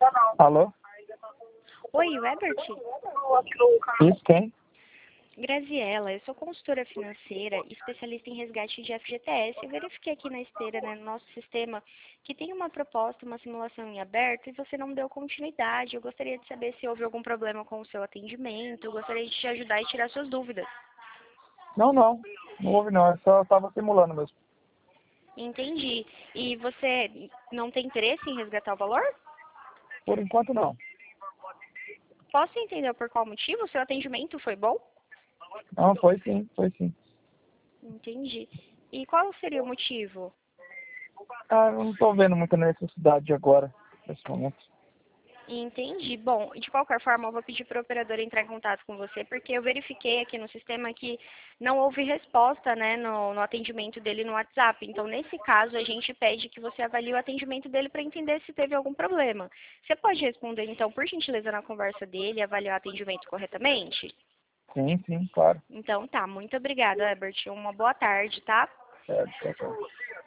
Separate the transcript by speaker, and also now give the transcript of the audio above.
Speaker 1: Alô?
Speaker 2: Oi, Webert?
Speaker 1: Isso, quem?
Speaker 2: Graziela, eu sou consultora financeira e especialista em resgate de FGTS. Eu verifiquei aqui na esteira, né, no nosso sistema, que tem uma proposta, uma simulação em aberto e você não deu continuidade. Eu gostaria de saber se houve algum problema com o seu atendimento. Eu gostaria de te ajudar e tirar suas dúvidas.
Speaker 1: Não houve não, eu só estava simulando mesmo.
Speaker 2: Entendi. E você não tem interesse em resgatar o valor?
Speaker 1: Por enquanto não.
Speaker 2: Posso entender por qual motivo? O seu atendimento foi bom?
Speaker 1: Não, foi sim.
Speaker 2: Entendi. E qual seria o motivo?
Speaker 1: Ah, eu não estou vendo muita necessidade agora, nesse momento.
Speaker 2: Entendi. Bom, de qualquer forma, eu vou pedir para o operador entrar em contato com você, porque eu verifiquei aqui no sistema que não houve resposta, né, no atendimento dele no WhatsApp. Então, nesse caso, a gente pede que você avalie o atendimento dele para entender se teve algum problema. Você pode responder, então, por gentileza, na conversa dele e avaliar o atendimento corretamente?
Speaker 1: Sim, claro.
Speaker 2: Então, tá. Muito obrigada, Herbert. Uma boa tarde, tá?
Speaker 1: Certo.